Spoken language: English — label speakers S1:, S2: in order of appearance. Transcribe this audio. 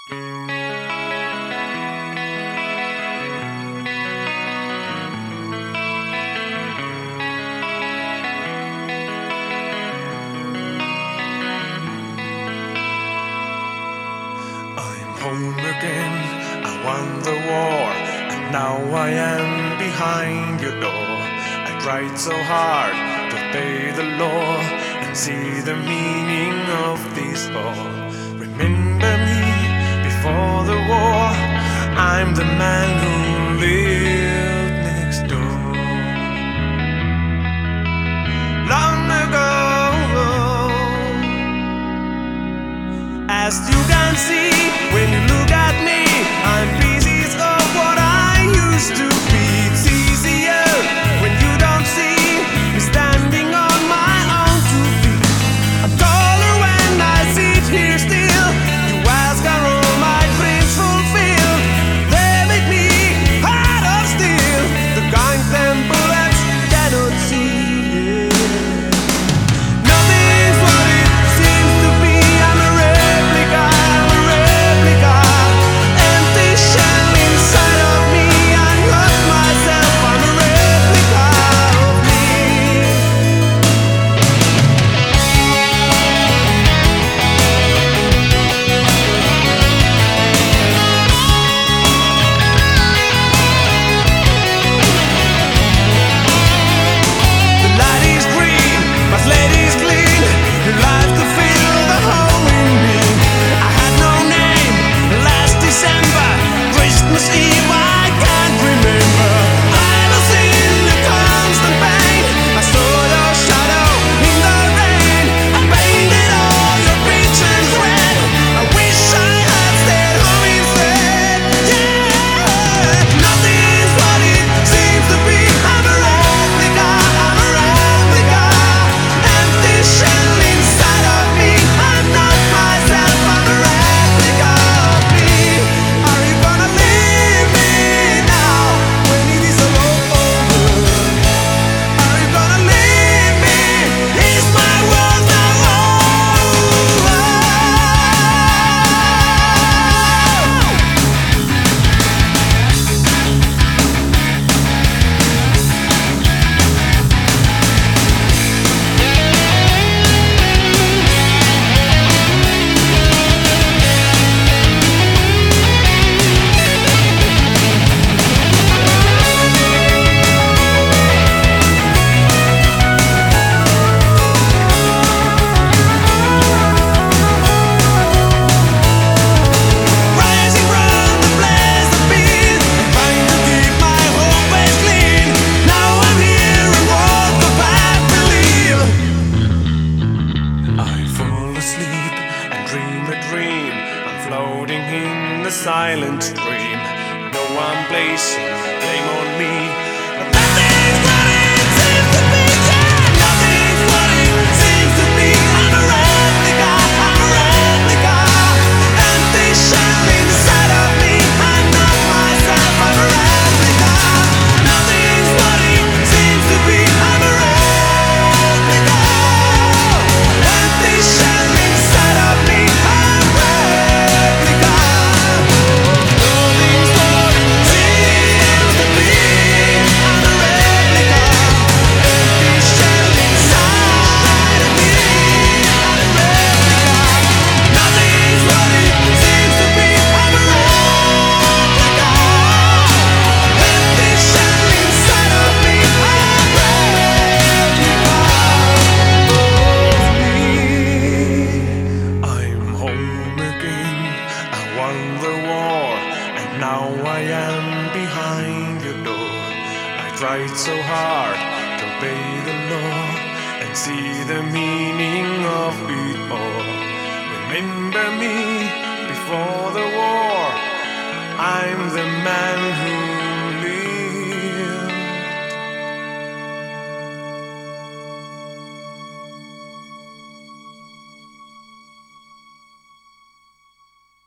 S1: I'm home again, I won the war, and now I am behind your door. I tried so hard to obey the law and see the meaning of this all. Remember me before the war, I'm the man who lived next door. Long ago, as you can see, when you look at me, I'm pieces of what I used to be. It's easier when you don't see me standing on my own 2 feet. I'm taller when I sit here still. You ask are all my dreams fulfilled. They make me heart of steel, the kind them bullets cannot see. Nothing's what it seems to be. I'm a replica. Empty shell inside of me. I'm not myself. I'm a replica of me. The light is green, my slate is clean. You like to feel the hole in me. I had no name last December, Christmas Eve, I can't remember. I was in the constant pain. I saw your shadow in the rain. I painted all your pictures red. I wish I had stayed home instead. Yeah, nothing's what it seems to be. I'm a replica. I'm a replica. Empty shell inside of me. I'm not myself. I'm a replica of me. Are you gonna leave me now when it is all over? Are you gonna leave me? Is my world now over? Rising from the place I've been, trying to keep my whole face clean. Now I'm here and walk the path to live. I fall asleep and dream a dream. I'm floating in the silent stream. No one placing blame on me, but nothing's what it seems to be. Yeah, nothing's what it seems to be. I'm a replica. I'm a replica. Empty shell inside of me. I'm not myself. I'm a replica. Nothing's what it seems to be. I'm a replica. Empty shell inside of me. I'm a replica. Nothing's what it seems to be. I'm a replica. Empty shell inside of me. I'm a replica. Nothing's what it seems to be. I'm a replica. Empty shell inside of me. I'm a replica. I'm home again. I won the war, and now I am behind your door. I tried so hard to obey the law and see the meaning of it all. Remember me before the war.